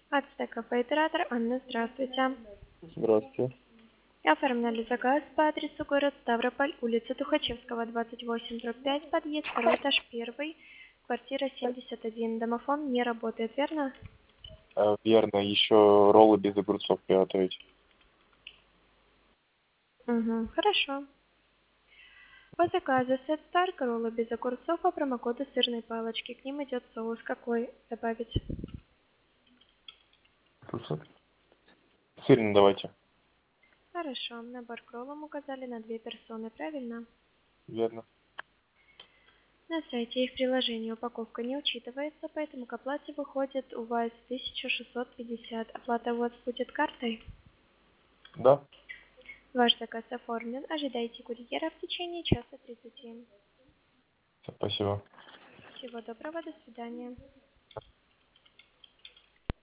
Ацтеков оператор Анна, здравствуйте. Здравствуйте. Оформляли заказ по адресу город Ставрополь, улица Тухачевского, 28/5, подъезд, второй этаж, первый, квартира 71. Домофон не работает, верно? Верно, еще роллы без огурцов приготовить. Угу, хорошо. По заказу сет Старк, роллы без огурцов, по промокоду сырной палочки. К ним идет соус. Какой добавить? Сырный давайте. Хорошо. Набор к роллам указали на 2 персоны, правильно? Верно. На сайте и в приложении упаковка не учитывается, поэтому к оплате выходит у вас 1650. Оплата у вас будет картой. Да. Ваш заказ оформлен. Ожидайте курьера в течение часа 30. Спасибо. Всего доброго, до свидания.